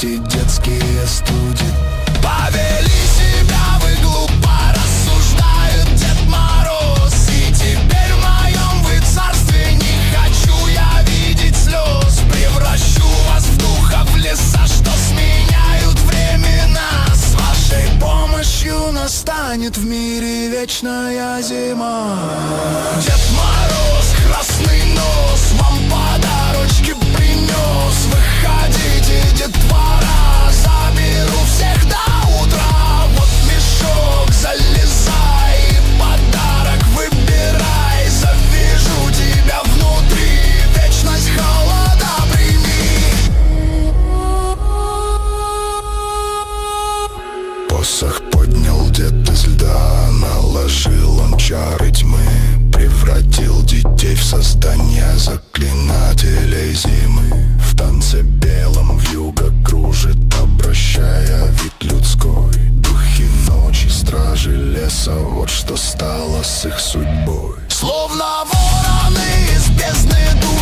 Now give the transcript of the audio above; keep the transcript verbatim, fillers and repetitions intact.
эти детские студии. Повели себя в иглу, порассуждает Дед Мороз. И теперь в моем вы царстве не хочу я видеть слез. Превращу вас в духов леса, что сменяют времена. С вашей помощью настанет в мире вечная зима. Дед Мороз, красный нос, вам подарочки принес. Выходите, детвора, заберу всех до утра. Вот мешок, залезай и подарок выбирай. Завяжу тебя внутри, вечность холода прими. Посох поднял дед из льда, наложил он чары тьмы, превратил детей в создание заклинателей зимы. В танце белом вьюга кружит, обращая вид людской. Духи ночи, стражи леса, вот что стало с их судьбой. Словно вороны из бездны